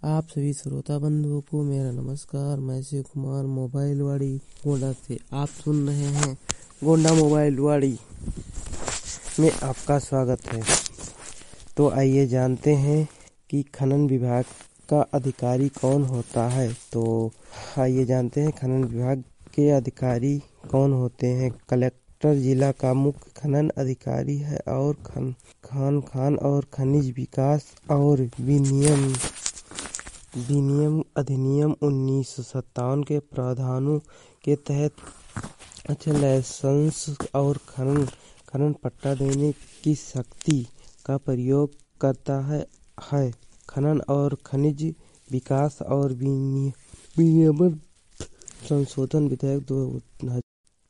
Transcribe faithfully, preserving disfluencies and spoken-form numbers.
आप सभी श्रोता बंधुओं को मेरा नमस्कार। मैं शिव कुमार मोबाइल वाड़ी गोंडा से आप सुन रहे हैं गोंडा मोबाइल वाड़ी में आपका स्वागत है। तो आइए जानते हैं कि खनन विभाग का अधिकारी कौन होता है। तो आइए जानते हैं खनन विभाग के अधिकारी कौन होते हैं। कलेक्टर जिला का मुख्य खनन अधिकारी है और खन खान खान और खनिज विकास और विनियम विनियम अधिनियम उन्नीस सौ सत्तावन के प्रावधानों के तहत अच्छा लाइसेंस और खनन खनन पट्टा देने की शक्ति का प्रयोग करता है है खनन और खनिज विकास और विनियमन संशोधन विधेयक दो